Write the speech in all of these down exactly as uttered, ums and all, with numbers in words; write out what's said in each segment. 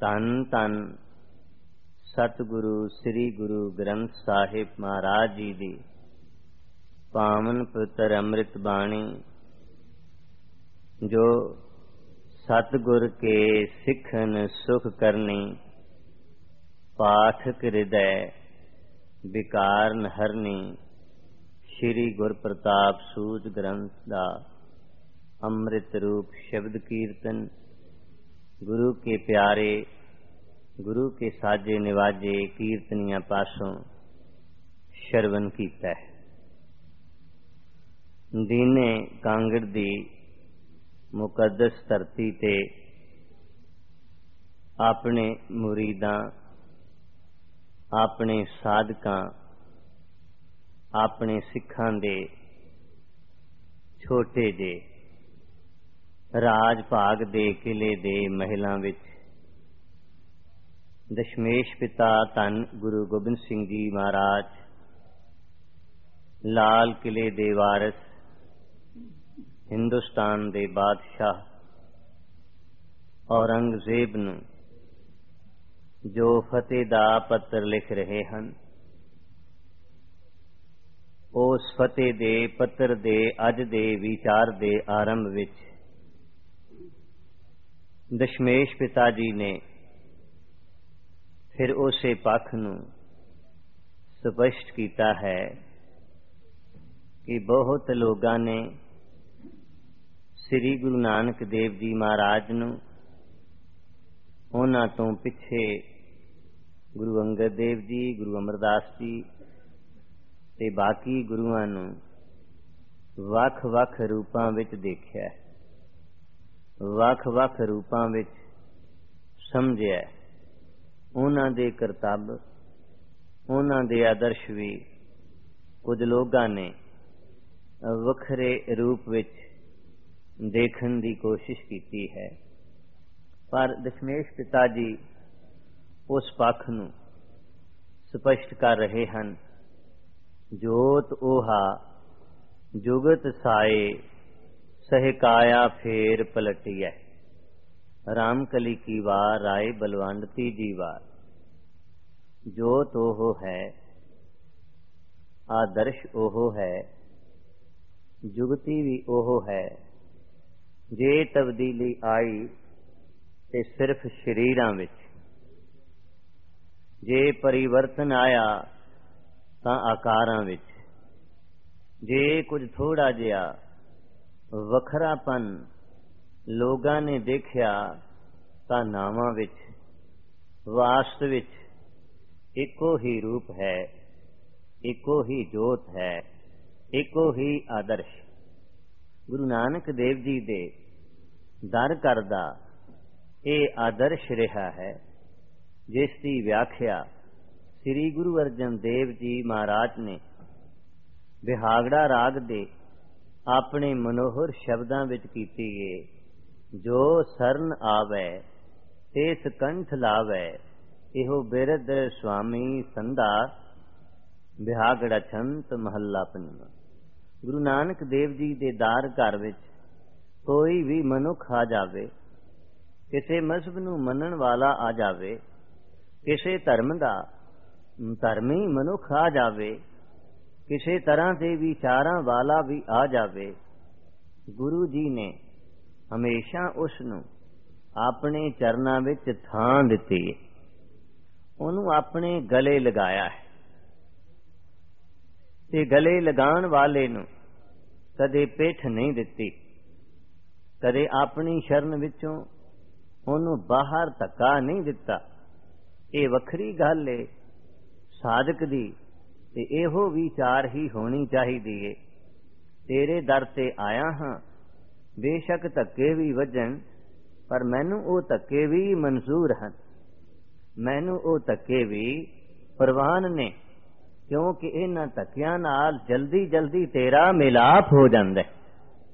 ਧੰਨ ਧੰਨ ਸਤਿਗੁਰੂ ਸ੍ਰੀ ਗੁਰੂ ਗ੍ਰੰਥ ਸਾਹਿਬ ਮਹਾਰਾਜ ਜੀ ਦੀ ਪਾਵਨ ਪਵਿੱਤਰ ਅੰਮ੍ਰਿਤ ਬਾਣੀ, ਜੋ सतगुर के सिखन सुख करनी, पाठक हृदय विकार न हरनी। श्री गुर प्रताप सूझ ग्रंथ दा अमृत रूप शब्द कीर्तन गुरु के प्यारे गुरु के साजे निवाजे कीर्तनिया पासों श्रवण कीता है। दीने कांगड़ दी मुकद्दस धरती ते अपने मुरीदां, अपने साधकां, अपने सिखां दे छोटे जे राज भाग दे किले दे महलां विच दशमेश पिता धन गुरु गोबिंद सिंह जी महाराज लाल किले दे वारिस, हिंदुस्तान दे बादशाह औरंगजेब नूं जो फतेह दा पत्र लिख रहे हैं, उस फतेह दे पत्र दे अज दे विचार दे आरंभ विच दशमेश पिता जी ने फिर उसे पक्ष नूं स्पष्ट कीता है कि बहुत लोगां ने श्री गुरु नानक देव जी महाराज नूं उन्हां तों पिछे गुरु अंगद देव जी, गुरु अमरदास जी ते बाकी गुरुआं नूं वख वख रूपां विच देखिआ, वख वख रूपां विच समझिआ। उन्हां दे करतब, उन्हां दे आदर्श भी कुछ लोगां ने वखरे रूप विच देखने की कोशिश की है, पर दशमेश पिता जी उस पक्ष नूं स्पष्ट कर रहे हैं। जोत ओहा जुगत साए सहकाया फेर पलटिया, रामकली की वार राय बलवंड तीजी वार। जोत ओहो है, आदर्श ओहो है, जुगती भी ओहो है। जे तब्दीली आई ते सिर्फ शरीरां विच, जे परिवर्तन आया तां आकारां विच, जे कुछ थोड़ा जिहा वखरापन लोगां ने देखिया तां नावां विच। वास्तविक इको ही रूप है, इको ही जोत है, इको ही आदर्श। गुरु नानक देव जी दे दर करदा यह आदर्श रहा है, जिसकी व्याख्या श्री गुरु अर्जन देव जी महाराज ने बिहागड़ा राग दे अपने मनोहर शब्दां विच कीती है। जो सरन आवे तेस कंठ लावे, इहो बिरद स्वामी संधा। बिहागड़ा छंत महला पंजवां। गुरु नानक देव जी दे दार घर विच कोई भी मनुख आ जावे, किसी मजहब नूं मनण वाला आ जावे, किसी धर्म दा धर्मी मनुख आ जावे, किसी तरह के विचारां वाला भी आ जावे, गुरु जी ने हमेशा उस नूं अपने चरनां विच थां दित्ती है, उहनूं अपने गले लगाया है। ते गले लगाण वाले नूं कदे पिठ नहीं दित्ती, कदे अपनी शरण विचों उहनूं बाहर धक्का नहीं दिता। ये वखरी गल है साधक दी, ते इहो विचार ही होनी चाहिदी है। तेरे दर ते आया हां, बेशक धक्के भी वजन, पर मैनू ओ धक्के भी मंजूर हैं, मैनू ओ धक्के भी प्रवान ने, क्योंकि इन्हां धक्कियां नाल जल्दी जल्दी तेरा मिलाप हो जांदा है।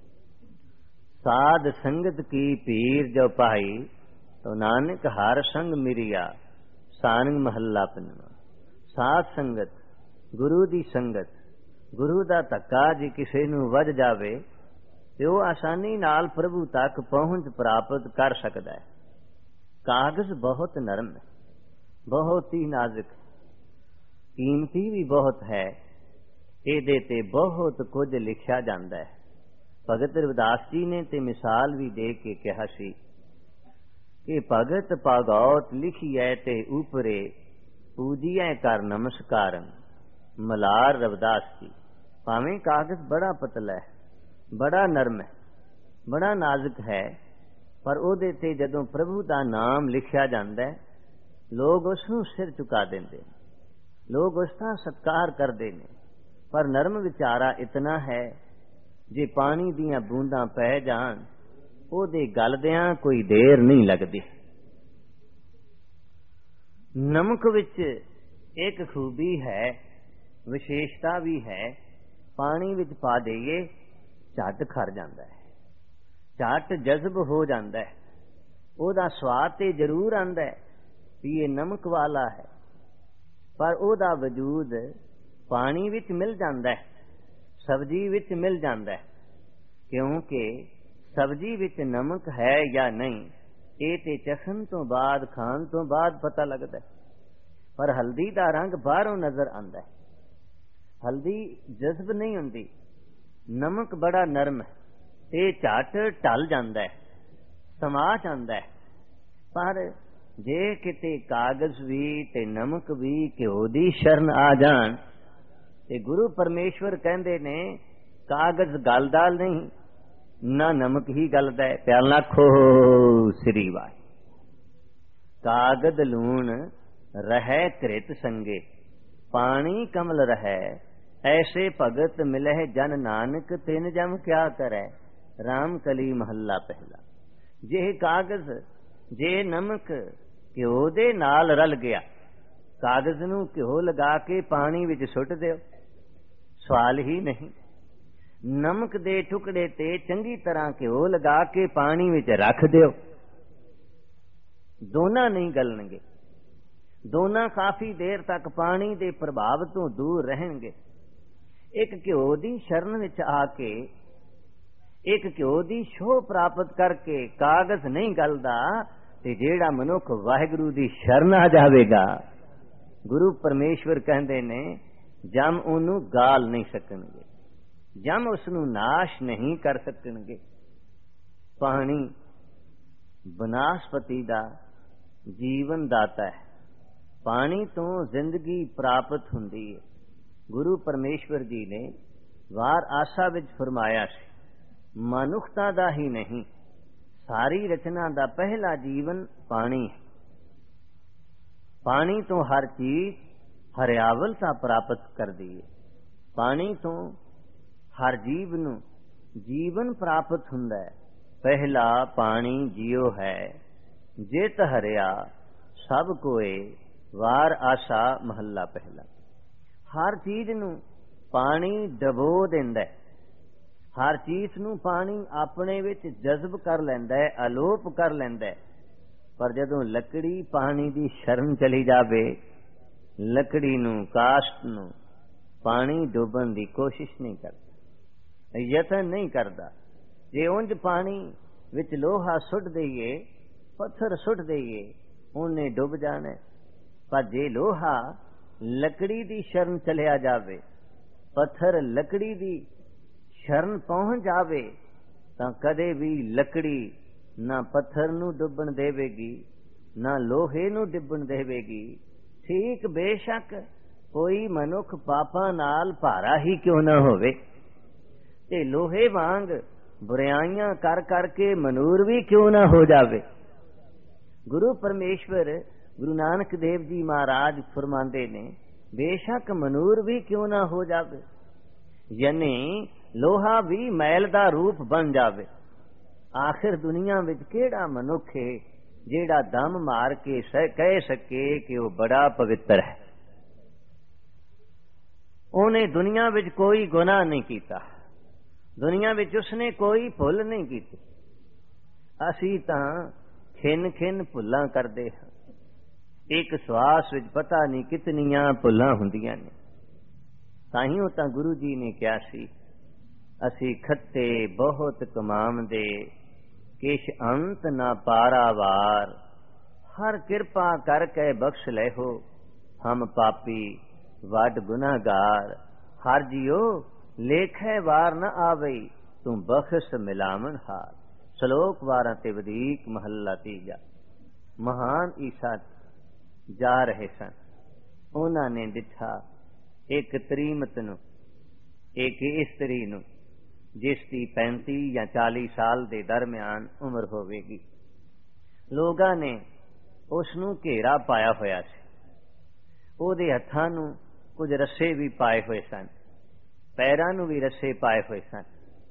साध संगत की पीर जो पाई, तो नानक हर संग मिरिया। सारंग महला पंजवां। साध संगत, गुरु दी संगत, गुरु दा धक्का जे किसी नूं वज जावे ते वो आसानी नाल प्रभु तक पहुंच प्राप्त कर सकदा है। कागज बहुत नरम है, बहुत ही नाजुक, कीमती भी बहुत है। ਇਹਦੇ ਤੇ ਬਹੁਤ ਕੁਝ ਲਿਖਿਆ ਜਾਂਦਾ ਹੈ। ਭਗਤ ਰਵਿਦਾਸ ਜੀ ਨੇ ਤੇ ਮਿਸਾਲ ਵੀ ਦੇ ਕੇ ਕਿਹਾ ਸੀ ਕਿ ਭਗਤ ਭਾਗਵਤ ਲਿਖੀਐ ਤੇ ਉਪਰੇ ਪੂਜੀਐ ਕਰ ਨਮਸਕਾਰਨ। ਮਲਾਰ ਰਵਿਦਾਸ ਜੀ। ਭਾਵੇਂ ਕਾਗਜ਼ ਬੜਾ ਪਤਲਾ ਹੈ, ਬੜਾ ਨਰਮ ਹੈ, ਬੜਾ ਨਾਜ਼ੁਕ ਹੈ, ਪਰ ਉਹਦੇ ਤੇ ਜਦੋਂ ਪ੍ਰਭੂ ਦਾ ਨਾਮ ਲਿਖਿਆ ਜਾਂਦਾ ਹੈ, ਲੋਕ ਉਸ ਨੂੰ ਸਿਰ ਝੁਕਾ ਦਿੰਦੇ, ਲੋਕ ਉਸ ਦਾ ਸਤਿਕਾਰ ਕਰਦੇ ਨੇ। ਪਰ ਨਰਮ ਵਿਚਾਰਾ ਇਤਨਾ ਹੈ, ਜੇ ਪਾਣੀ ਦੀਆਂ ਬੂੰਦਾਂ ਪੈ ਜਾਣ ਉਹਦੇ ਗਲਦਿਆਂ ਕੋਈ ਦੇਰ ਨਹੀਂ ਲੱਗਦੀ। ਨਮਕ ਵਿੱਚ ਇੱਕ ਖੂਬੀ ਹੈ, ਵਿਸ਼ੇਸ਼ਤਾ ਵੀ ਹੈ। ਪਾਣੀ ਵਿੱਚ ਪਾ ਦੇਈਏ ਝੱਟ ਖਰ ਜਾਂਦਾ ਹੈ, ਝੱਟ ਜਜ਼ਬ ਹੋ ਜਾਂਦਾ ਹੈ। ਉਹਦਾ ਸਵਾਦ ਤੇ ਜ਼ਰੂਰ ਆਉਂਦਾ ਹੈ ਵੀ ਇਹ ਨਮਕ ਵਾਲਾ ਹੈ, ਪਰ ਉਹਦਾ ਵਜੂਦ ਪਾਣੀ ਵਿੱਚ ਮਿਲ ਜਾਂਦਾ ਹੈ, ਸਬਜ਼ੀ ਵਿੱਚ ਮਿਲ ਜਾਂਦਾ ਹੈ। ਕਿਉਂਕਿ ਸਬਜ਼ੀ ਵਿੱਚ ਨਮਕ ਹੈ ਜਾਂ ਨਹੀਂ, ਇਹ ਤੇ ਚਖਣ ਤੋਂ ਬਾਅਦ, ਖਾਣ ਤੋਂ ਬਾਅਦ ਪਤਾ ਲੱਗਦਾ। ਪਰ ਹਲਦੀ ਦਾ ਰੰਗ ਬਾਹਰੋਂ ਨਜ਼ਰ ਆਉਂਦਾ ਹੈ, ਹਲਦੀ ਜਜ਼ਬ ਨਹੀਂ ਹੁੰਦੀ। ਨਮਕ ਬੜਾ ਨਰਮ ਹੈ, ਇਹ ਝੱਟ ਢਲ ਜਾਂਦਾ ਹੈ, ਸਮਾ ਜਾਂਦਾ ਹੈ। ਪਰ ਜੇ ਕਿਤੇ ਕਾਗਜ਼ ਵੀ ਤੇ ਨਮਕ ਵੀ ਘਿਓ ਦੀ ਸ਼ਰਨ ਆ ਜਾਣ ਤੇ ਗੁਰੂ ਪਰਮੇਸ਼ਵਰ ਕਹਿੰਦੇ ਨੇ ਕਾਗਜ਼ ਗਲਦਾ ਨਹੀਂ, ਨਾ ਨਮਕ ਹੀ ਗਲਦਾ ਹੈ। ਪਿਆਲ ਨਾ ਖੋ ਸ੍ਰੀ ਵਾਹਿ। ਕਾਗਦ ਲੂਣ ਰਹਿ ਕ੍ਰਿਤ ਸੰਗੇ, ਪਾਣੀ ਕਮਲ ਰਹਿ ਐਸੇ ਭਗਤ ਮਿਲਹਿ ਜਨ ਨਾਨਕ, ਤਿਨ ਜਮ ਕਿਆ ਕਰੈ ਰਾਮ ਕਲੀ ਮਹੱਲਾ ਪਹਿਲਾ। ਜੇ ਕਾਗਜ਼, ਜੇ ਨਮਕ ਘਿਓ ਦੇ ਨਾਲ ਰਲ ਗਿਆ, ਕਾਗਜ਼ ਨੂੰ ਘਿਓ ਲਗਾ ਕੇ ਪਾਣੀ ਵਿੱਚ ਸੁੱਟ ਦਿਓ, ਸਵਾਲ ਹੀ ਨਹੀਂ। ਨਮਕ ਦੇ ਟੁਕੜੇ ਤੇ ਚੰਗੀ ਤਰ੍ਹਾਂ ਘਿਓ ਲਗਾ ਕੇ ਪਾਣੀ ਵਿੱਚ ਰੱਖ ਦਿਓ, ਦੋਨਾਂ ਨਹੀਂ ਗਲਣਗੇ, ਦੋਨਾਂ ਕਾਫੀ ਦੇਰ ਤੱਕ ਪਾਣੀ ਦੇ ਪ੍ਰਭਾਵ ਤੋਂ ਦੂਰ ਰਹਿਣਗੇ। ਇੱਕ ਘਿਓ ਦੀ ਸ਼ਰਨ ਵਿੱਚ ਆ ਕੇ, ਇੱਕ ਘਿਓ ਦੀ ਛੋਹ ਪ੍ਰਾਪਤ ਕਰਕੇ ਕਾਗਜ਼ ਨਹੀਂ ਗਲਦਾ, ਤੇ ਜਿਹੜਾ ਮਨੁੱਖ ਵਾਹਿਗੁਰੂ ਦੀ ਸ਼ਰਨ ਆ ਜਾਵੇਗਾ, ਗੁਰੂ ਪਰਮੇਸ਼ਵਰ ਕਹਿੰਦੇ ਨੇ ਜਮ ਉਹਨੂੰ ਗਾਲ ਨਹੀਂ ਸਕਣਗੇ, ਜਮ ਉਸ ਨੂੰ ਨਾਸ਼ ਨਹੀਂ ਕਰ ਸਕਣਗੇ। ਪਾਣੀ ਬਨਸਪਤੀ ਦਾ ਜੀਵਨ ਦਾਤਾ ਹੈ, ਪਾਣੀ ਤੋਂ ਜ਼ਿੰਦਗੀ ਪ੍ਰਾਪਤ ਹੁੰਦੀ ਹੈ। ਗੁਰੂ ਪਰਮੇਸ਼ਵਰ ਜੀ ਨੇ ਵਾਰ ਆਸਾ ਵਿੱਚ ਫਰਮਾਇਆ ਸੀ, ਮਨੁੱਖਤਾ ਦਾ ਹੀ ਨਹੀਂ, ਸਾਰੀ ਰਚਨਾ ਦਾ ਪਹਿਲਾ ਜੀਵਨ ਪਾਣੀ ਹੈ। ਪਾਣੀ ਤੋਂ ਹਰ ਚੀਜ਼ ਹਰਿਆਵਲਤਾ ਪ੍ਰਾਪਤ ਕਰਦੀ ਹੈ। ਪਾਣੀ ਤੋਂ ਹਰ ਜੀਵ ਨੂੰ ਜੀਵਨ ਪ੍ਰਾਪਤ ਹੁੰਦਾ ਹੈ। ਪਹਿਲਾ ਪਾਣੀ ਜਿਉ ਹੈ, ਜਿਤ ਹਰਿਆ ਸਭ ਕੋਏ ਵਾਰ ਆਸਾ ਮਹੱਲਾ ਪਹਿਲਾ। ਹਰ ਚੀਜ਼ ਨੂੰ ਪਾਣੀ ਡਬੋ ਦਿੰਦਾ ਹੈ, ਹਰ ਚੀਜ਼ ਨੂੰ ਪਾਣੀ ਆਪਣੇ ਵਿੱਚ ਜਜ਼ਬ ਕਰ ਲੈਂਦਾ ਹੈ, ਅਲੋਪ ਕਰ ਲੈਂਦਾ ਹੈ। ਪਰ ਜਦੋਂ ਲੱਕੜੀ ਪਾਣੀ ਦੀ ਸ਼ਰਨ ਚਲੀ ਜਾਵੇ, ਲੱਕੜੀ ਨੂੰ, ਕਾਸ਼ਤ ਨੂੰ ਪਾਣੀ ਡੁੱਬਣ ਦੀ ਕੋਸ਼ਿਸ਼ ਨਹੀਂ ਕਰਦਾ, ਯਤਨ ਨਹੀਂ ਕਰਦਾ। ਜੇ ਉਂਝ ਪਾਣੀ ਵਿੱਚ ਲੋਹਾ ਸੁੱਟ ਦਈਏ, ਪੱਥਰ ਸੁੱਟ ਦਈਏ, ਉਹਨੇ ਡੁੱਬ ਜਾਣਾ। ਪਰ ਜੇ ਲੋਹਾ ਲੱਕੜੀ ਦੀ ਸ਼ਰਨ ਚਲਿਆ ਜਾਵੇ, ਪੱਥਰ ਲੱਕੜੀ ਦੀ ਸ਼ਰਨ ਪਹੁੰਚ ਜਾਵੇ, ਤਾਂ ਕਦੇ ਵੀ ਲੱਕੜੀ ਨਾ ਪੱਥਰ ਨੂੰ ਡੁੱਬਣ ਦੇਵੇਗੀ, ਨਾ ਲੋਹੇ ਨੂੰ ਡੁੱਬਣ ਦੇਵੇਗੀ। ਠੀਕ ਬੇਸ਼ੱਕ ਕੋਈ ਮਨੁੱਖ ਪਾਪਾਂ ਨਾਲ ਭਾਰਾ ਹੀ ਕਿਉਂ ਨਾ ਹੋਵੇ, ਤੇ ਲੋਹੇ ਵਾਂਗ ਬੁਰਾਈਆਂ ਕਰ ਕਰਕੇ ਮਨੂਰ ਵੀ ਕਿਉਂ ਨਾ ਹੋ ਜਾਵੇ। ਗੁਰੂ ਪਰਮੇਸ਼ਵਰ ਗੁਰੂ ਨਾਨਕ ਦੇਵ ਜੀ ਮਹਾਰਾਜ ਫਰਮਾਉਂਦੇ ਨੇ, ਬੇਸ਼ੱਕ ਮਨੂਰ ਵੀ ਕਿਉਂ ਨਾ ਹੋ ਜਾਵੇ, ਯਾਨੀ ਲੋਹਾ ਵੀ ਮੈਲ ਦਾ ਰੂਪ ਬਣ ਜਾਵੇ। ਆਖਿਰ ਦੁਨੀਆ ਵਿੱਚ ਕਿਹੜਾ ਮਨੁੱਖ ਹੈ ਜਿਹੜਾ ਦਮ ਮਾਰ ਕੇ ਕਹਿ ਸਕੇ ਕਿ ਉਹ ਬੜਾ ਪਵਿੱਤਰ ਹੈ? ਉਹਨੇ ਦੁਨੀਆ ਵਿੱਚ ਕੋਈ ਗੁਨਾਹ ਨਹੀਂ ਕੀਤਾ, ਦੁਨੀਆ ਵਿੱਚ ਉਸਨੇ ਕੋਈ ਭੁੱਲ ਨਹੀਂ ਕੀਤੀ। ਅਸੀਂ ਤਾਂ ਖਿੰਨ ਖਿੰਨ ਭੁੱਲਾਂ ਕਰਦੇ ਹਾਂ, ਇੱਕ ਸਵਾਸ ਵਿੱਚ ਪਤਾ ਨਹੀਂ ਕਿਤਨੀਆਂ ਭੁੱਲਾਂ ਹੁੰਦੀਆਂ ਨੇ। ਤਾਂ ਹੀ ਉਹ ਤਾਂ ਗੁਰੂ ਜੀ ਨੇ ਕਿਹਾ ਸੀ, ਅਸੀਂ ਖੱਤੇ ਬਹੁਤ ਕਮਾਮਦੇ, ਕਿਛ ਅੰਤ ਨਾ ਪਾਰਾਵਾਰ, हर कृपा करके बख्श ले हो हम पापी वड गुनाहगार। हर जियो लेखे वार न आवई तू बख्श मिलावन हार। श्लोक बारह ते वधीक महला तीजा। महान ईसा जा रहे सन, उन्होंने दिठा एक तरीमत नूं, एक इस्तरी नूं जिसकी पैंती या चाली साल के दरम्यान उम्र होवेगी। लोगां ने उसनूं घेरा पाया होया सी, ਉਹਦੇ हत्थां नूं कुछ रस्से भी पाए हुए सन, पैरां नूं भी रस्से पाए हुए सन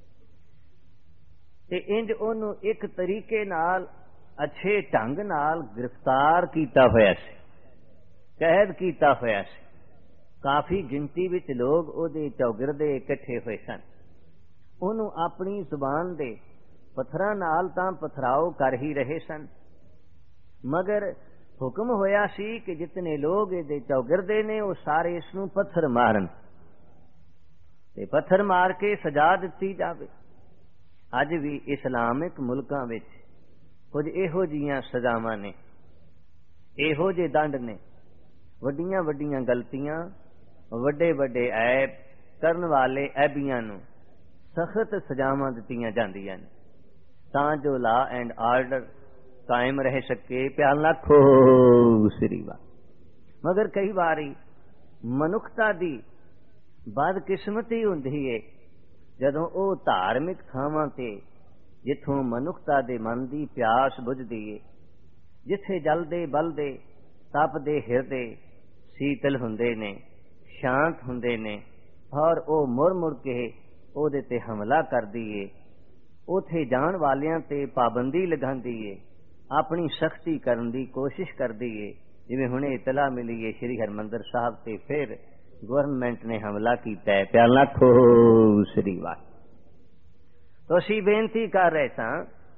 ते इंज ਉਹਨੂੰ एक तरीके नाल अच्छे ढंग नाल गिरफ्तार किया होया सी, कैद किया होया सी। काफी गिनती विच लोग ਉਹਦੇ चौगिरदे इकट्ठे हुए सन। ਉਹਨੂੰ अपनी जुबान दे पत्थरां नाल तां पथराव कर ही रहे सन, मगर हुक्म होया सी कि जितने लोग इहदे चौगिरदे ने वो सारे इसनूं पत्थर मारन ते पत्थर मार के सजा दित्ती जावे। अज भी इस्लामिक मुल्कां विच कुछ इहो जिहियां सजावां ने, इहो जे दंड ने। वड्डियां वड्डियां गलतियां, वड्डे वड्डे ऐब करन वाले ऐबियां नूं सख्त सजावां दित्तियां जांदियां ने तां जो ला एंड आर्डर कायम रह सके। प्याल लाखो श्री वाह। मगर कई बारी मनुखता दी बदकिस्मती हुंदी है जदों ओ धार्मिक थावां ते जिथों मनुखता दे मन दी प्यास बुझदी है, जिथे जलदे बलदे तपदे हिरदे शीतल हुंदे ने, शांत हुंदे ने और ओ मुड़ मुड़ के ओदे ते हमला करदी है, उथे जाण वालियां ते पाबंदी लगांदी है, अपनी सख्ती करन दी कोशिश करदी है। जिवें हुणे इतला मिली है श्री हरमंदर साहब ते फिर गवर्नमेंट ने हमला कीता है। प्यार लाखो श्री वाह। तो असीं बेनती कर रहे सां,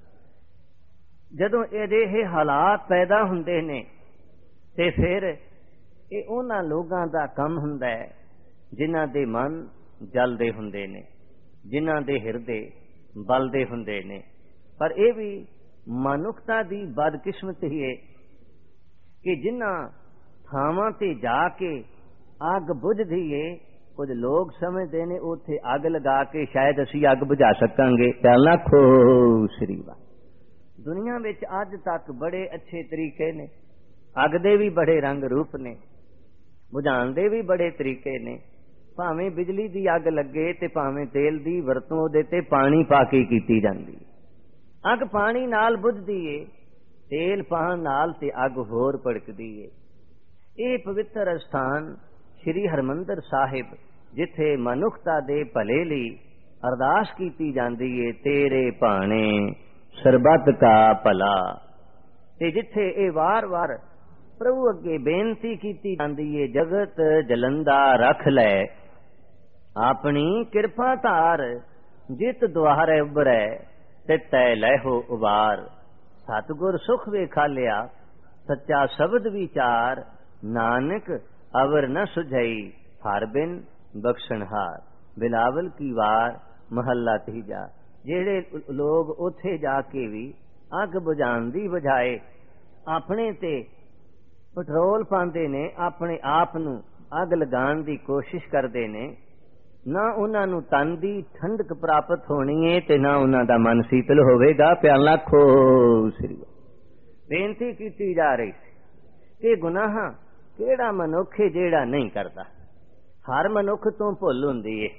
जदों अजिहे हालात पैदा हुंदे ने ते फिर ये उन्हां लोगां दा काम हुंदा है जिन्हां दे मन जलदे हुंदे ने, जिन्हां दे हिरदे बलदे हुंदे ने। पर यह भी मनुखता दी बदकिस्मती है कि जिन्हां थावां ते जाके अग बुझदी है, कुछ लोग समझते ने उत्थे अग लगा के शायद असी अग बुझा सकांगे। प्याला खो श्री वाह। दुनिया विच अज तक बड़े अच्छे तरीके ने, अग दे भी बड़े रंग रूप ने, बुझाण दे भी बड़े तरीके ने। भावें बिजली दी अग लगे ते भावें तेल दी वरतों उहदे ते पानी पा के कीती जांदी। अग पानी नाल बुझदी है, तेल पाण नाल ते अग होर भड़कदी है। ये पवित्र स्थान श्री हरमंदर साहिब जिथे मनुखता दे भले लई अरदास कीती जांदी है, तेरे भाणे सरबत का भला, ते जिथे ये वार वार प्रभु अगे बेनती कीती जांदी है, जगत जलंदा रख लै अपनी किरपा धार, जित द्वारे उबरै ते तै लैहो उबार। सतगुर सुख वेखा लिया सच्चा शब्द विचार, नानक अवर न सुझई हर बिन बख्शनहार। बिलावल की वार महला तीजा। जेड़े लोग उथे जाके भी अग बुझाण दी बजाए अपने ते पेट्रोल पांदे ने, अपने आप नूं अग लगाण दी कोशिश करदे ने, ना उन्हां नूं तन दी ठंडक प्राप्त होनी है ते ना उन्हां दा मन शीतल होवेगा। प्याला खो श्री। बेनती कीती जा रही सी कि गुनाह केड़ा मनुख है जेड़ा नहीं करता। हर मनुख तो भुल हुंदी है,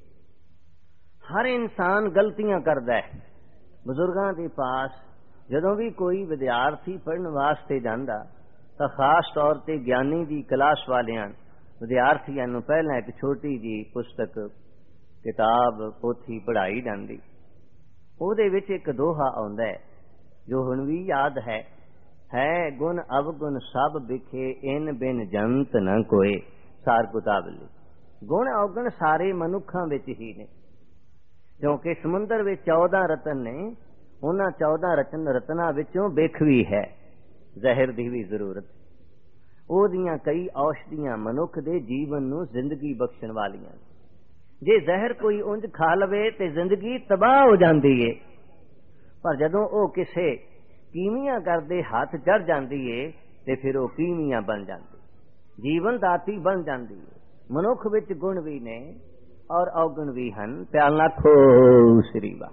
हर इंसान गलतियां करदा है। बुजुर्गां दे पास जदों भी कोई विद्यार्थी पढ़न वास्ते जांदा तां खास तौर ते ज्ञानी दी क्लास वालियां विद्यार्थियों नूं पहला एक छोटी जी पुस्तक किताब पोथी पढ़ाई जाती। ਉਹਦੇ ਵਿੱਚ एक दोहा आउंदा है जो हुण भी याद है है गुण अवगुण सब बिखे इन बिन जंत न कोई। सार किताब ली गुण अवगुण सारे मनुखां विच ही ने, क्योंकि समुंदर विच चौदह रतन ने, उन्हां चौदह रतन रत्नां विचों बिख भी है, जहर दी भी जरूरत। ओदियां कई औषधियां मनुख दे जीवन नूं जिंदगी बख्शण वालियां। जे जहर कोई उंज खा लवे ते जिंदगी तबाह हो जाती है, पर जदों ओ किसे कीमियां करदे हथ चढ़ जाती है ते फिर वो कीमियां बन जाती, जीवन दाती बन जाती है। मनुख विच गुण भी ने और अवगुण भी हैं। प्याल नाल खो श्री वाह।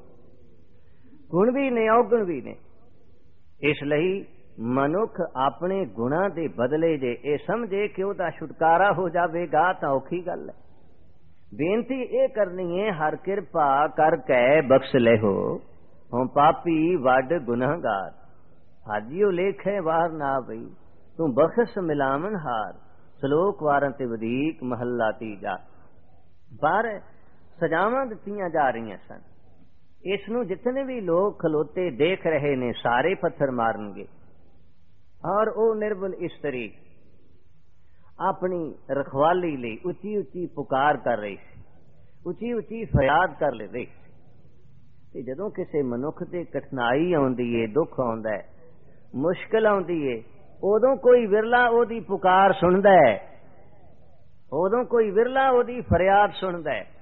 गुण भी ने अवगुण भी ने, इसलिए मनुख अपने गुणा के बदले जे ये समझे कि वह छुटकारा हो जाएगा तो औखी गल है। बेनती ये करनी है, हर किरपा करके बख्श ले हो, हम पापी वड गुनाहगार, हाजियो लेखे वार ना बई, तू बख्श मिलावन हार। सलोक वारां ते वधीक महला तीजा। पर सजावां दित्तियां जा रही सन, इसनूं जितने भी लोग खलोते देख रहे ने सारे पत्थर मारनगे। और वो निर्बल इस्तरी अपनी रखवाली लई उची उची पुकार कर रही सी, उची उची फरियाद कर ले रही सी। जदों किसी मनुख ते कठिनाई आउंदी है, दुख आउंदा है, मुश्किल आउंदी है, उदों कोई विरला ओदी पुकार सुनदा है, उदों कोई विरला ओदी फरियाद सुनदा है।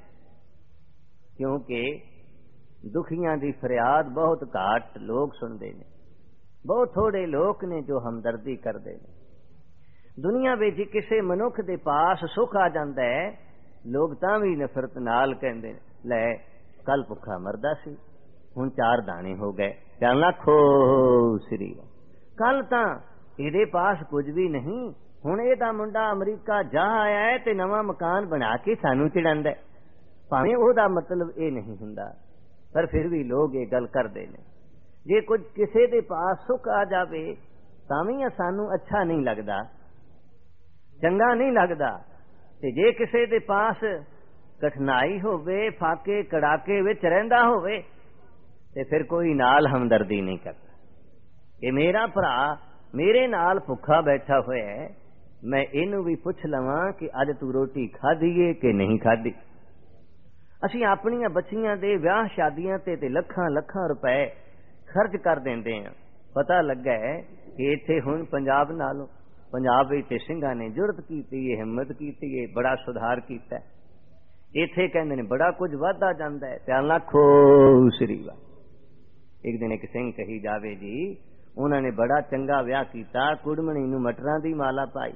क्योंकि दुखियां दी फरियाद बहुत घाट लोग सुनते ने, बहुत थोड़े लोग ने जो हमदर्दी करते हैं। दुनिया में किसी मनुख के पास सुख आ जाता है, लोग तां भी नफरत नाल कहते लै कल भुखा मरदा सी, हुण चार दाने हो गए। चलना खो श्री, कल तां इहदे पास कुछ भी नहीं, हुण इहदा मुंडा अमरीका जा आया है ते नवां मकान बना के सानू चिड़ांदा है। भावें ओहदा मतलब ये नहीं हुंदा, पर फिर भी लोग ये गल करते हैं। जे कुछ किसी के पास सुख आ जाए तां भी सानू अच्छा नहीं लगता, चंगा नहीं लगता। ते जे किसी के पास कठिनाई होवे, फाके कड़ाके विच रहिंदा होवे, ते फिर कोई नाल हमदर्दी नहीं करता कि मेरा भरा मेरे नाल भुखा बैठा होया है, मैं इनू भी पुछ लवां कि अज तू रोटी खाधी है कि नहीं खाधी। असीं अपनियां बच्चियां दे विआह शादियां ते ते लखां लखां रुपए खर्च कर देंदे हैं। पता लगा है कि इत्थे हुण पंजाब नालों पंजाब विच सिंघां ने जुरत कीती है, हिम्मत कीती है, बड़ा सुधार कीता है। इत्थे कहंदे ने बड़ा कुछ वाधा जांदा है। प्याल नाल खो श्री वा। एक दिन एक सिंह कही जावे जी, उन्होंने बड़ा चंगा विआह कीता, कुड़मणी नूं मटरां दी माला पाई।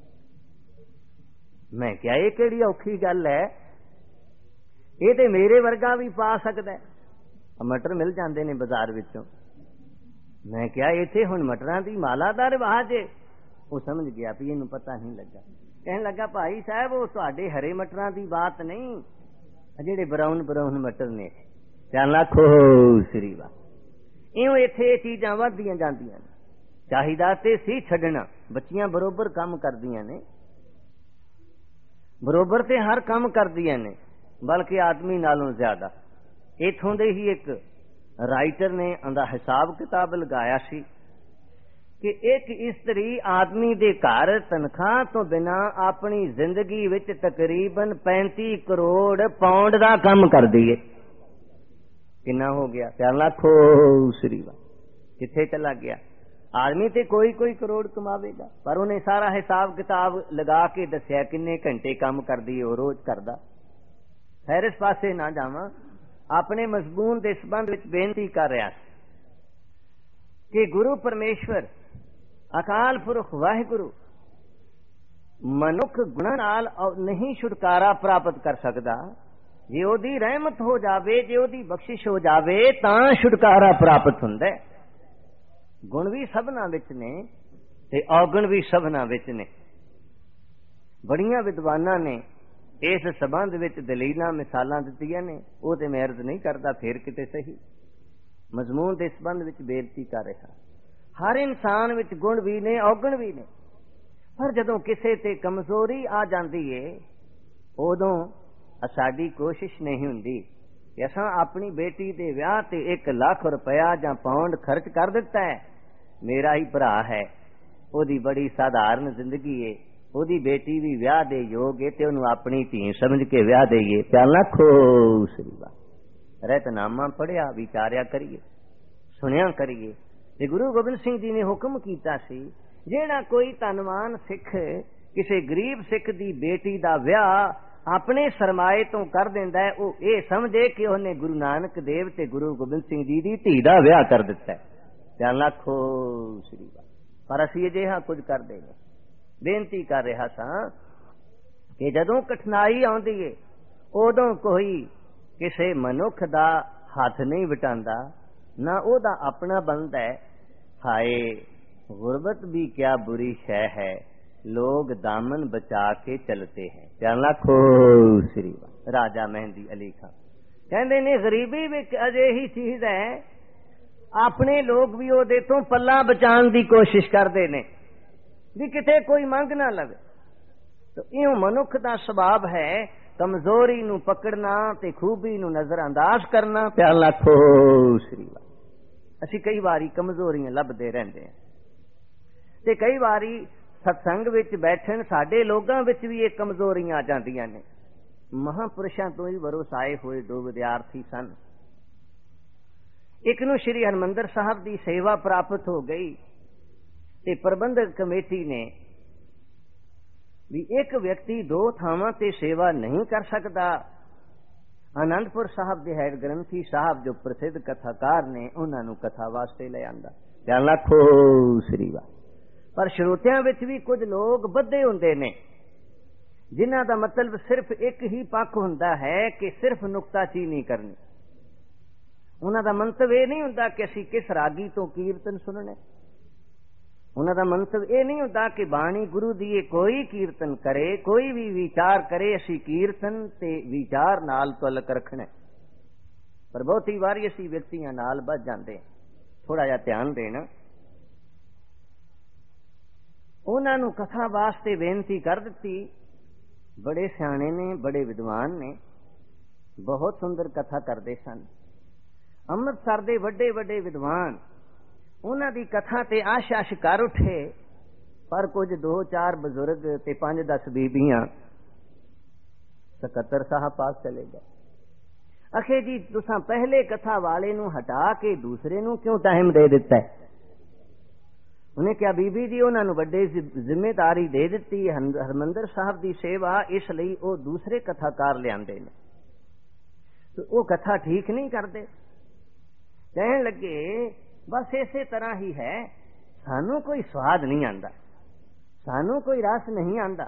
मैं क्या ये किहड़ी औखी गल है, ये ते मेरे वर्गा भी पा सकदा है। मटर मिल जाते ने बाजार विचों। मैं क्या इत्थे हुण मटरां दी माला दा रिवाज है। वो समझ गया भी इहनूं पता नहीं लगा। कहन लगा भाई साहब वो तुहाडे हरे मटरां दी बात नहीं, जिहड़े ब्राउन ब्राउन मटर ने। चलना खो श्री वा। इउं इत्थे चीजां वधदियां जांदियां ने। चाहिदा ते सी छड्डना, बच्चियां बरोबर काम करदियां ने, बरोबर ते हर काम करदियां ने, बल्कि आदमी नालों ज्यादा। इथों दे ही एक राइटर ने अंदा हिसाब किताब लगाया सी कि एक इस्तरी आदमी दे घर तनख्वाह तो बिना अपनी जिंदगी विच तकरीबन पैंती करोड़ पाउंड दा काम करदी है। कितना हो गया? चार लाख श्री वा। किथे चला गया? आदमी ते कोई कोई करोड़ कमावेगा, पर उन्हें सारा हिसाब किताब लगा के दसिया किन्ने घंटे काम करदी है, रोज करदा। खैर इस पासे ना जावां, अपने मजमून के संबंध में बेनती कर रहा कि गुरु परमेश्वर अकाल पुरख वाहिगुरु मनुख गुणां नाल नहीं छुटकारा प्राप्त कर सकता। जे ओदी रहमत हो जावे, जे ओदी बख्शिश हो जावे तां छुटकारा प्राप्त हुंदा है। गुण भी सबना विच ने ते अवगुण भी सबना विच ने। बड़ियां विद्वानां ने इस संबंध विच दलीलां मिसालां दित्तियां ने, वो ते मैं अर्ज नहीं करदा, फिर किते सही मजमून दे संबंध विच बेनती कर रहा। हर इंसान विच गुण भी ने, अवगुण भी ने, पर जदों किसे ते कमजोरी आ जांदी है उदों साडी कोशिश नहीं हुंदी कि असां अपनी बेटी दे विआह ते एक लाख रुपया जां पाउंड खर्च कर दिता है। मेरा ही भरा है, ओदी बड़ी साधारण जिंदगी है, ओदी बेटी भी विआह दे योग है ते उन्होंने अपनी धी समझ के विआह देईए। प्याला खो श्रीवा। रहतनामा पढ़िया, विचारिया करिए, सुनिया करिए। ते गुरु गोबिंद सिंह जी ने हुक्म कीता सी, जेड़ा कोई धनवान सिख किसी गरीब सिख दी बेटी दा विआह अपने सरमाए तो कर देंदा है, वो ये समझे कि उन्हें गुरु नानक देव ते गुरु गोबिंद सिंह जी दी धी दा विआह कर दिता है। ਧਿਆਨ ਰੱਖੋ ਸ੍ਰੀ ਵਾਹਿਗੁਰੂ। ਪਰ ਅਸੀਂ ਅਜਿਹਾ ਕੁਝ ਕਰਦੇ ਨੇ। ਬੇਨਤੀ ਕਰ ਰਿਹਾ ਸਾਂ ਕਿ ਜਦੋਂ ਕਠਿਨਾਈ ਆਉਂਦੀ ਏ ਉਦੋਂ ਕੋਈ ਕਿਸੇ ਮਨੁੱਖ ਦਾ ਹੱਥ ਨਹੀਂ ਵਟਾਉਂਦਾ, ਨਾ ਉਹਦਾ ਆਪਣਾ ਬਣਦਾ ਹੈ। ਹਾਏ ਗੁਰਬਤ ਵੀ ਕਿਆ ਬੁਰੀ ਸ਼ੈ ਹੈ, ਲੋग दामन बचा के चलते हैं। ਧਿਆਨ ਰੱਖੋ ਸ੍ਰੀ ਵਾਹਿਗੁਰੂ। ਰਾਜਾ ਮਹਿੰਦੀ ਅਲੀ ਖਾਨ ਕਹਿੰਦੇ ਨੇ ਗਰੀਬੀ ਵੀ ਅਜਿਹੀ ਚੀਜ਼ ਹੈ, ਆਪਣੇ ਲੋਕ ਵੀ ਉਹਦੇ ਤੋਂ ਪੱਲਾ ਬਚਾਉਣ ਦੀ ਕੋਸ਼ਿਸ਼ ਕਰਦੇ ਨੇ ਵੀ ਕਿਤੇ ਕੋਈ ਮੰਗ ਨਾ ਲਵੇ। ਤਾਂ ਇਉਂ ਮਨੁੱਖ ਦਾ ਸੁਭਾਅ ਹੈ ਕਮਜ਼ੋਰੀ ਨੂੰ ਪਕੜਨਾ ਤੇ ਖੂਬੀ ਨੂੰ ਨਜ਼ਰਅੰਦਾਜ਼ ਕਰਨਾ। ਧਿਆਨ ਰੱਖੋ ਸ੍ਰੀ ਵਾਹਿਗੁਰੂ। ਅਸੀਂ ਕਈ ਵਾਰੀ ਕਮਜ਼ੋਰੀਆਂ ਲੱਭਦੇ ਰਹਿੰਦੇ ਹਾਂ ਤੇ ਕਈ ਵਾਰੀ ਸਤਸੰਗ ਵਿੱਚ ਬੈਠਣ ਸਾਡੇ ਲੋਕਾਂ ਵਿੱਚ ਵੀ ਇਹ ਕਮਜ਼ੋਰੀਆਂ ਆ ਜਾਂਦੀਆਂ ਨੇ। ਮਹਾਂਪੁਰਸ਼ਾਂ ਤੋਂ ਹੀ ਵਰਸਾਏ ਹੋਏ ਦੋ ਵਿਦਿਆਰਥੀ ਸਨ। ਇੱਕ ਨੂੰ ਸ਼੍ਰੀ ਹਰਿਮੰਦਰ ਸਾਹਿਬ ਦੀ ਸੇਵਾ ਪ੍ਰਾਪਤ ਹੋ ਗਈ ਤੇ ਪ੍ਰਬੰਧਕ ਕਮੇਟੀ ਨੇ ਵੀ ਇੱਕ ਵਿਅਕਤੀ ਦੋ ਥਾਵਾਂ ਤੇ ਸੇਵਾ ਨਹੀਂ ਕਰ ਸਕਦਾ। ਆਨੰਦਪੁਰ ਸਾਹਿਬ ਦੇ ਹੈਡ ਗ੍ਰੰਥੀ ਸਾਹਿਬ ਜੋ ਪ੍ਰਸਿੱਧ ਕਥਾਕਾਰ ਨੇ ਉਹਨਾਂ ਨੂੰ ਕਥਾ ਵਾਸਤੇ ਲੈ ਆਂਦਾ। ਧਿਆਨ ਰੱਖੋ ਸ੍ਰੀ ਵਾਹਿਗੁਰੂ। ਪਰ ਸਰੋਤਿਆਂ ਵਿੱਚ ਵੀ ਕੁਝ ਲੋਕ ਬੱਧੇ ਹੁੰਦੇ ਨੇ ਜਿਨ੍ਹਾਂ ਦਾ ਮਤਲਬ ਸਿਰਫ ਇੱਕ ਹੀ ਪੱਖ ਹੁੰਦਾ ਹੈ ਕਿ ਸਿਰਫ ਨੁਕਤਾਚੀਨੀ ਕਰਨੀ। ਉਹਨਾਂ ਦਾ ਮੰਤਵ ਇਹ ਨਹੀਂ ਹੁੰਦਾ ਕਿ ਅਸੀਂ ਕਿਸ ਰਾਗੀ ਤੋਂ ਕੀਰਤਨ ਸੁਣਨੇ। ਉਹਨਾਂ ਦਾ ਮੰਤਵ ਇਹ ਨਹੀਂ ਹੁੰਦਾ ਕਿ ਬਾਣੀ ਗੁਰੂ ਦੀ ਕੋਈ ਕੀਰਤਨ ਕਰੇ, ਕੋਈ ਵੀ ਵਿਚਾਰ ਕਰੇ, ਅਸੀਂ ਕੀਰਤਨ ਤੇ ਵਿਚਾਰ ਨਾਲ ਤੁਲਕ ਰੱਖਣਾ। ਪਰ ਬਹੁਤੀ ਵਾਰੀ ਅਸੀਂ ਵਿਅਕਤੀਆਂ ਨਾਲ ਬੱਝ ਜਾਂਦੇ। ਥੋੜਾ ਜਿਹਾ ਧਿਆਨ ਦੇਣਾ। ਉਹਨਾਂ ਨੂੰ ਕਥਾ ਵਾਸਤੇ ਬੇਨਤੀ ਕਰ ਦਿੱਤੀ। ਬੜੇ ਸਿਆਣੇ ਨੇ, ਬੜੇ ਵਿਦਵਾਨ ਨੇ, ਬਹੁਤ ਸੁੰਦਰ ਕਥਾ ਕਰਦੇ ਸਨ। ਅੰਮ੍ਰਿਤਸਰ ਦੇ ਵੱਡੇ ਵੱਡੇ ਵਿਦਵਾਨ ਉਹਨਾਂ ਦੀ ਕਥਾ ਤੇ ਆਸ਼ਾ ਸ਼ਿਕਾਰ ਉੱਠੇ। ਪਰ ਕੁਝ ਦੋ ਚਾਰ ਬਜ਼ੁਰਗ ਤੇ ਪੰਜ ਦਸ ਬੀਬੀਆਂ ਸਕੱਤਰ ਸਾਹਿਬ ਪਾਸ ਚਲੇ ਗਏ। ਅਖੇ ਜੀ ਤੁਸੀਂ ਪਹਿਲੇ ਕਥਾ ਵਾਲੇ ਨੂੰ ਹਟਾ ਕੇ ਦੂਸਰੇ ਨੂੰ ਕਿਉਂ ਟਾਈਮ ਦੇ ਦਿੱਤਾ ਹੈ? ਉਹਨੇ ਕਿਹਾ ਬੀਬੀ ਜੀ ਉਹਨਾਂ ਨੂੰ ਵੱਡੇ ਜ਼ਿੰਮੇਵਾਰੀ ਦੇ ਦਿੱਤੀ ਹਰਿਮੰਦਰ ਸਾਹਿਬ ਦੀ ਸੇਵਾ, ਇਸ ਲਈ ਉਹ ਦੂਸਰੇ ਕਥਾਕਾਰ ਲਿਆਂਦੇ ਨੇ ਤੇ ਉਹ ਕਥਾ ਠੀਕ ਨਹੀਂ ਕਰਦੇ। ਕਹਿਣ ਲੱਗੇ ਬਸ ਇਸੇ ਤਰ੍ਹਾਂ ਹੀ ਹੈ, ਸਾਨੂੰ ਕੋਈ ਸਵਾਦ ਨਹੀਂ ਆਂਦਾ, ਸਾਨੂੰ ਕੋਈ ਰਸ ਨਹੀਂ ਆਂਦਾ।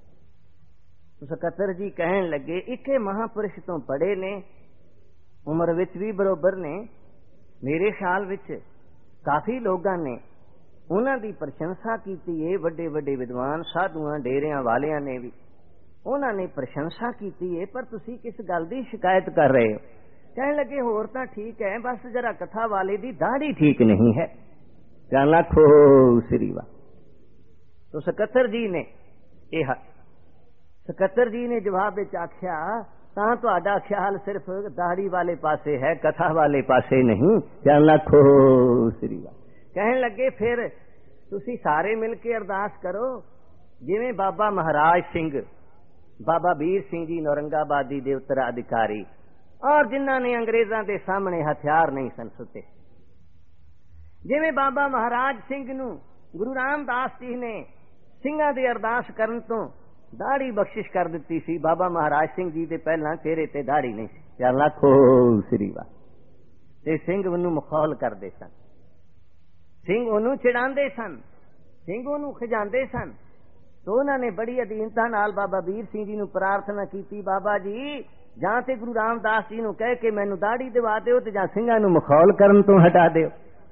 ਸਕੱਤਰ ਜੀ ਕਹਿਣ ਲੱਗੇ ਇੱਕੇ ਮਹਾਂਪੁਰਸ਼ ਤੋਂ ਪੜ੍ਹੇ ਨੇ, ਉਮਰ ਵਿੱਚ ਵੀ ਬਰੋਬਰ ਨੇ, ਮੇਰੇ ਖਿਆਲ ਵਿੱਚ ਕਾਫੀ ਲੋਕਾਂ ਨੇ ਉਹਨਾਂ ਦੀ ਪ੍ਰਸ਼ੰਸਾ ਕੀਤੀ ਹੈ। ਵੱਡੇ ਵੱਡੇ ਵਿਦਵਾਨ ਸਾਧੂਆਂ ਡੇਰਿਆਂ ਵਾਲਿਆਂ ਨੇ ਵੀ ਉਹਨਾਂ ਨੇ ਪ੍ਰਸ਼ੰਸਾ ਕੀਤੀ ਹੈ। ਪਰ ਤੁਸੀਂ ਕਿਸ ਗੱਲ ਦੀ ਸ਼ਿਕਾਇਤ ਕਰ ਰਹੇ ਹੋ? ਕਹਿਣ ਲੱਗੇ ਹੋਰ ਤਾਂ ਠੀਕ ਹੈ, ਬਸ ਜਰਾ ਕਥਾ ਵਾਲੇ ਦੀ ਦਾੜੀ ਠੀਕ ਨਹੀਂ ਹੈ। ਧਿਆਨ ਰੱਖੋ ਸ੍ਰੀ ਵਾਹਿਗੁਰੂ। तो ਸਕੱਤਰ ਜੀ ਨੇ ਇਹ ਸਕੱਤਰ ਜੀ ਨੇ ਜਵਾਬ ਵਿੱਚ ਆਖਿਆ ਤਾਂ ਤੁਹਾਡਾ ਖਿਆਲ ਸਿਰਫ ਦਾੜੀ ਵਾਲੇ ਪਾਸੇ ਹੈ, ਕਥਾ ਵਾਲੇ ਪਾਸੇ ਨਹੀਂ। ਧਿਆਨ ਰੱਖੋ ਸ੍ਰੀ ਵਾਹਿਗੁਰੂ। ਕਹਿਣ ਲੱਗੇ ਫਿਰ ਤੁਸੀਂ ਸਾਰੇ ਮਿਲ ਕੇ ਅਰਦਾਸ ਕਰੋ ਜਿਵੇਂ ਬਾਬਾ ਮਹਾਰਾਜ ਸਿੰਘ, ਬਾਬਾ ਵੀਰ ਸਿੰਘ ਜੀ ਨੌਰੰਗਾਬਾਦੀ ਦੇ ਉੱਤਰਾਧਿਕਾਰੀ ਔਰ ਜਿਨ੍ਹਾਂ ਨੇ ਅੰਗਰੇਜ਼ਾਂ ਦੇ ਸਾਹਮਣੇ ਹਥਿਆਰ ਨਹੀਂ ਸਨ ਸੁੱਟੇ, ਜਿਵੇਂ ਬਾਬਾ ਮਹਾਰਾਜ ਸਿੰਘ ਨੂੰ ਗੁਰੂ ਰਾਮਦਾਸ ਜੀ ਨੇ ਸਿੰਘਾਂ ਦੀ ਅਰਦਾਸ ਕਰਨ ਤੋਂ ਦਾੜੀ ਬਖਸ਼ਿਸ਼ ਕਰ ਦਿੱਤੀ ਸੀ, ਬਾਬਾ ਮਹਾਰਾਜ ਸਿੰਘ ਜੀ ਦੇ ਪਹਿਲਾਂ ਚਿਹਰੇ ਤੇ ਦਾੜੀ ਨਹੀਂ ਸੀ। ਧਿਆਨ ਰੱਖੋ ਸ੍ਰੀ ਵਾਹਿਗੁਰੂ। ਤੇ ਸਿੰਘ ਉਹਨੂੰ ਮਖੌਲ ਕਰਦੇ ਸਨ, ਸਿੰਘ ਉਹਨੂੰ ਛਿੜਾਉਂਦੇ ਸਨ, ਸਿੰਘ ਉਹਨੂੰ ਖਿਜਾਉਂਦੇ ਸਨ। तो उन्होंने बड़ी अधीनता नाल बाबा वीर सिंह जी नूं प्रार्थना की, बाबा जी जां ते गुरु रामदास जी नूं कह के मैनू दाड़ी दिवा दिओ ते जां सिंघां नूं मखौल करन तो हटा दिओ।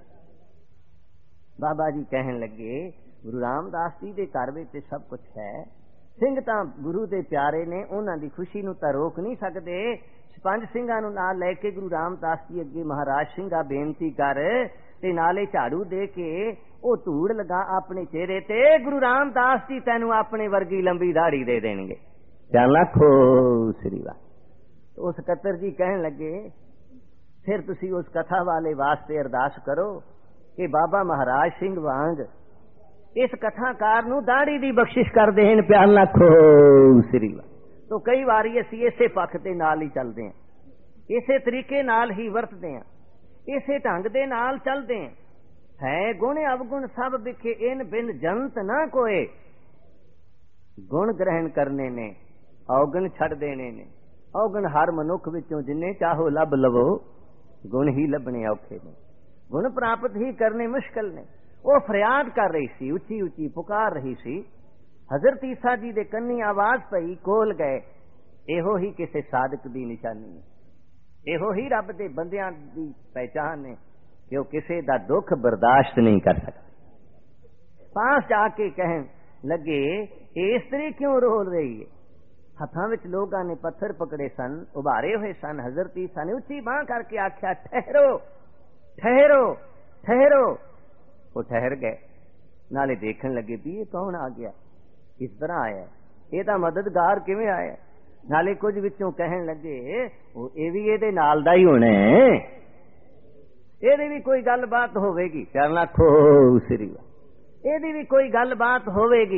बाबा जी कहन लगे गुरु रामदास जी दे घर विच सब कुछ है, सिंह तां गुरु दे प्यारे ने, उन्हां दी खुशी नूं तां रोक नहीं सकदे। पंज सिंघां नूं नाल लैके गुरु रामदास जी अगे महाराज सिंघा बेनती कर ते नाले झाड़ू दे के ਉਹ ਧੂੜ ਲਗਾ ਆਪਣੇ ਚਿਹਰੇ ਤੇ, ਗੁਰੂ ਰਾਮਦਾਸ ਜੀ ਤੈਨੂੰ ਆਪਣੇ ਵਰਗੀ ਲੰਬੀ ਦਾੜੀ ਦੇ ਦੇਣਗੇ। ਧਿਆਨ ਰੱਖੋ ਸ੍ਰੀ ਵਾਹਿਗੁਰੂ। ਉਸ ਸਕੱਤਰ ਜੀ ਕਹਿਣ ਲੱਗੇ ਫਿਰ ਤੁਸੀਂ ਉਸ ਕਥਾ ਵਾਲੇ ਵਾਸਤੇ ਅਰਦਾਸ ਕਰੋ ਕਿ ਬਾਬਾ ਮਹਾਰਾਜ ਸਿੰਘ ਵਾਂਗ ਇਸ ਕਥਾਕਾਰ ਨੂੰ ਦਾੜੀ ਦੀ ਬਖਸ਼ਿਸ਼ ਕਰ ਦੇਣ। ਧਿਆਨ ਰੱਖੋ ਸ੍ਰੀ ਵਾਹਿਗੁਰੂ। तो कई वारी ਅਸੀਂ ਇਸੇ ਪੱਖ ਦੇ ਨਾਲ ਹੀ ਚੱਲਦੇ ਹਾਂ, ਇਸੇ ਤਰੀਕੇ ਨਾਲ ਹੀ ਵਰਤਦੇ ਹਾਂ, ਇਸੇ ਢੰਗ ਦੇ ਨਾਲ ਚੱਲਦੇ ਹਾਂ। है गुण अवगुण सब बिखे इन बिन जंत ना कोए, गुण ग्रहण करने ने अवगुण छड़ देने ने। अवगुण हर मनुख विचों जिन्ने चाहो लभ लवो, गुण ही लभने औखे ने। गुण प्राप्त ही करने मुश्किल ने। वो फरियाद कर रही सी, उची उची पुकार रही सी। हजरत ईसा जी दे कन्नी आवाज पई, कोल गए। एहो ही किसी साधक दी निशानी है, एहो ही रब दे बंदियां दी पहचान है कि वो किसी दा दुख बर्दाश्त नहीं कर सकते। पास जाके कहन लगे, इस तरह क्यों रोल रही है? हथां विच लोगां ने पत्थर पकड़े सन, उभारे हुए सन। हजरत ईसा ने उच्ची बांह करके आख्या, ठहरो ठहरो ठहरो। वो ठहर गए। नाले देखन लगे भी ये कौन आ गया, किस तरह आया, ये तां मददगार किवें आया। नाले कुछ विचों कहन लगे, वो ये भी ये नाल दा ही होना है, ये भी कोई गलबात होवेगी। करना खो सिरी, ये भी कोई गलबात होवेगी।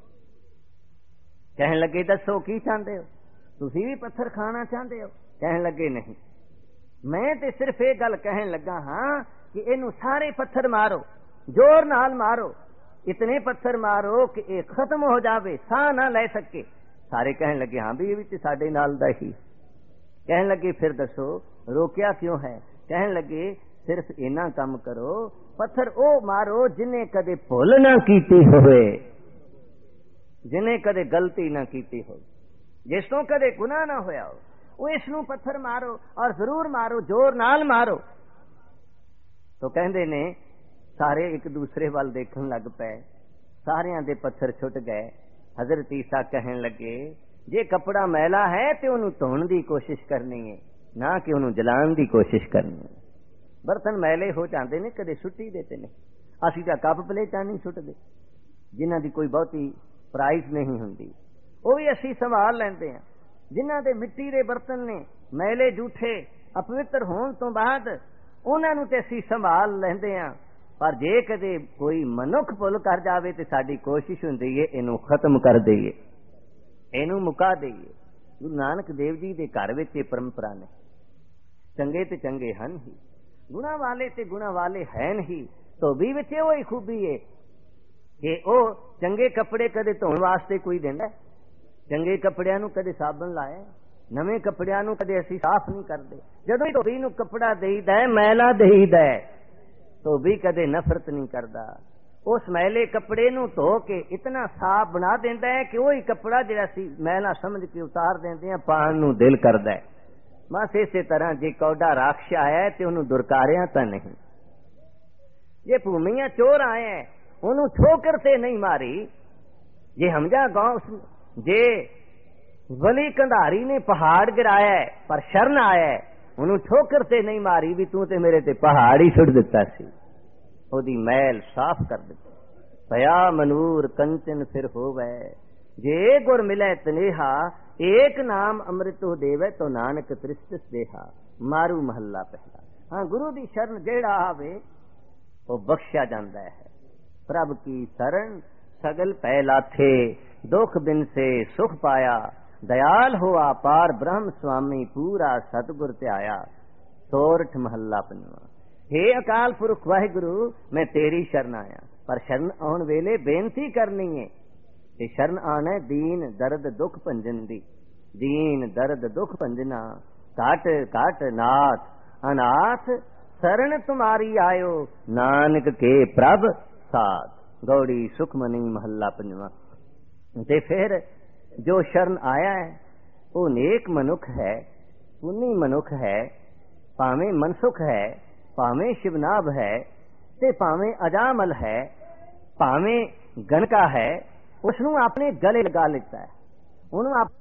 कहन लगे, दसो की चाहते हो, तुसी भी पत्थर खाना चाहते हो? कहन लगे, नहीं, मैं ते सिर्फ ये गल कहन लगा हाँ कि इनू सारे पत्थर मारो, जोर नाल मारो, इतने पत्थर मारो कि ये खत्म हो जावे, साह ना ले सके। सारे कहन लगे, हाँ भी ये भी साडे नाल दा ही। कहन लगे, फिर दसो रोकिया क्यों है? कहन लगे, सिर्फ इना काम करो, पत्थर ओ मारो जिन्हें कदे भुल ना कीती होवे, जिन्हें कदे गलती ना कीती हो, जिसों कदे गुनाह ना होया हो, वो इसनू पत्थर मारो और जरूर मारो, जोर नाल मारो। तो कहंदे ने सारे एक दूसरे वाल देखन लग पे, सारियां दे पत्थर छुट गए। हजरत ईसा कहन लगे, जे कपड़ा मैला है तो उन्हें धोने की कोशिश करनी है, ना कि उन्हें जलाने की कोशिश करनी है। बर्तन मैले हो जाते ने, कदे सुट्टी देते ने। असीं तां कप प्लेटां नहीं सुटदे, जिन्हां दी कोई बहुती प्राइस नहीं हुंदी, वो भी असीं संभाल लैंदे हैं। जिन्हां दे मिट्टी दे बर्तन ने, मैले जूठे अपवित्र होण तो बाद उन्हां नूं ते असीं संभाल लैंदे हैं। पर जे कदे कोई मनुख भुल कर जावे तो साडी कोशिश हुंदी है इनू खत्म कर दईए, इनू मुका दईए। गुरु नानक देव जी दे घर विच ये परंपरा ने। चंगे ते चंगे हन ही, गुणा वाले ते गुणा वाले हैन ही। तो भी विच वो ही खूबी है कि ओ चंगे कपड़े कदे धोण वास्ते कोई देंदा, चंगे कपड़ियां नूं कदे साबन लाया, नवे कपड़ियां नूं कदे असीं साफ नहीं करदे। जदों ही धोबी नूं कपड़ा देईदा है, मैला देईदा है, तो भी कदे नफरत नहीं करता। उस मैले कपड़े नूं धो के इतना साफ बना देंदा है कि वही कपड़ा जिहड़ा सी मैला समझ के उतार देंदे हैं, पाण नूं दिल करदा है। बस इसे तरह जे कौडा राक्ष आया है तो उन्होंने दुरकारिया तो नहीं, जे भूमिया चोर आए हैं उन्होंने ठोकर से नहीं मारी, जे हमजा गांव जे वली कंधारी ने पहाड़ गिराया है पर शरण आया है, उन्होंने ठोकर से नहीं मारी भी तू ते मेरे ते पहाड़ ही सुट दिता सी, ओदी मैल साफ कर दिता। भया मनूर कंचन फिर होवे, जे गुर मिले तनेहा, एक नाम अमृतो देवे तो नानक त्रिस्तिस देहा। मारू महला पहला। हाँ, गुरु दी शरण जेड़ा आवे वो बख्शा जांदा है। प्रभ की शरण सगल पहला थे, दुख बिन से सुख पाया, दयाल हुआ पार ब्रह्म स्वामी पूरा सतगुर ते आया। सोरठ महला पंजवा। हे अकाल पुरख वाहिगुरु, मैं तेरी शरण आया, पर शरण आउण वेले बेनती करनी है। ते शरण आना दीन दर्द दुख भंजन दी, दीन दर्द दुख भंजना, घट घट नाथ अनाथ, शरण तुम्हारी आयो, नानक के प्रभ साथ। गौड़ी सुखमनी महला पंजवा। ते फिर जो शरण आया है वो नेक मनुख है, पुन्नी मनुख है, भावें मनसुख है, भावें शिवनाभ है, ते भावें अजामल है, भावें गणका है, उसनू अपने गले लगा लेता है, उन्होंने